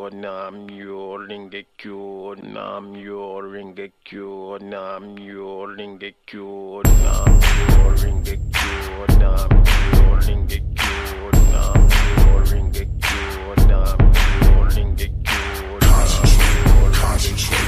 Namyo Rengekyo, Namyo Rengekyo, Namyo Rengekyo, Namyo Rengekyo, Namyo Rengekyo, Namyo Rengekyo, Namyo Rengekyo. Concentrate,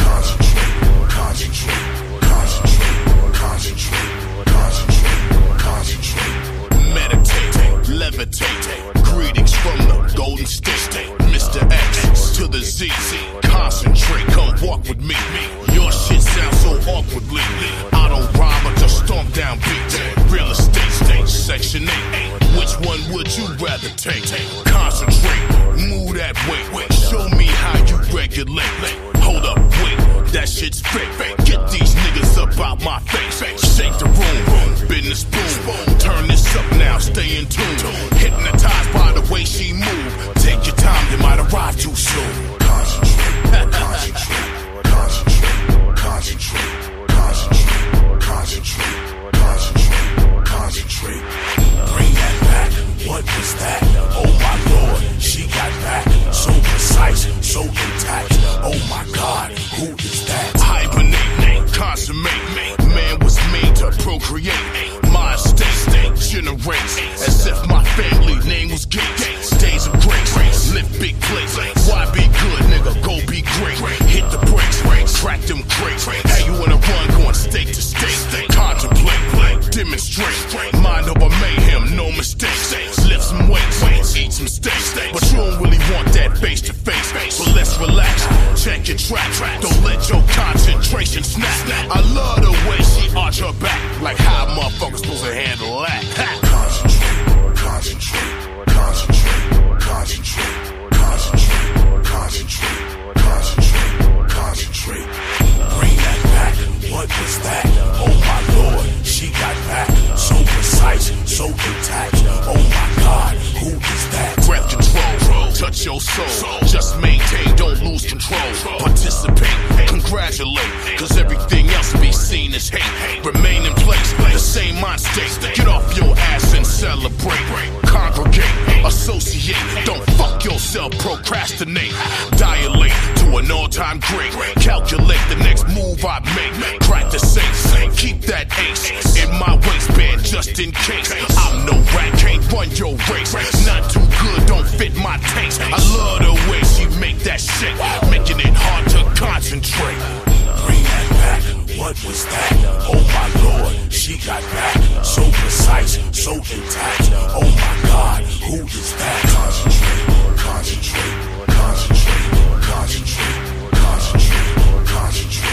meditate, levitate. Greetings from the Golden State, Mr. X to the Z. Concentrate, come walk with me. Your shit sounds so awkwardly. I don't rhyme, but just stomp down beat. Real estate, section 8. Which one would you rather take? Concentrate, move that way. Show me how you regulate. Hold up, wait, that shit's fake. Get these niggas up out my face. Shake the room, business boom. Turn this up now, stay in tune. Hypnotized by the way she move. Take your time, you might arrive too soon. Concentrate, concentrate, concentrate, concentrate, concentrate, concentrate, concentrate, concentrate. Bring that back, what was that? Oh my lord, she got back. So precise, so intact. Oh my god, who is that? Hibernate, consummate. Man was made to procreate. My state generates as if my family name was Gates. Days of grace, lift big plates. Why be good, nigga? Go be great. Hit the brakes, crack them crates. How you wanna run, going state to state? Contemplate, demonstrate. Mind over mayhem, no mistakes. Lift some weights, eat some steaks. But you don't really want that face to face. So let's relax, check your track. Don't let your concentration snap. I love the way she arch her back. Like how a motherfucker's supposed to handle that. Concentrate, concentrate, concentrate, concentrate, concentrate, concentrate, concentrate, concentrate. Bring that back, what was that? Oh my lord, she got back. So precise, so intact. Oh my god, who is that? Breath control, touch your soul. Just maintain, don't lose control. Participate, congratulate. Cause everything else be seen as hate. Remain in place, the same mind state. Get off your ass and celebrate. Congregate, associate. Don't fuck yourself, procrastinate. Dilate to an all-time great. Calculate the next move I make. Crack the safe, keep that ace in my waistband just in case. I'm no rat, can't run your race. Not too good, don't fit my taste. I love the way she make that shit, making it hard to concentrate. Bring that back, what was that? Oh my lord, she got back. So precise, so intact. Oh my god, who is that? Concentrate, concentrate, concentrate, concentrate, concentrate, concentrate.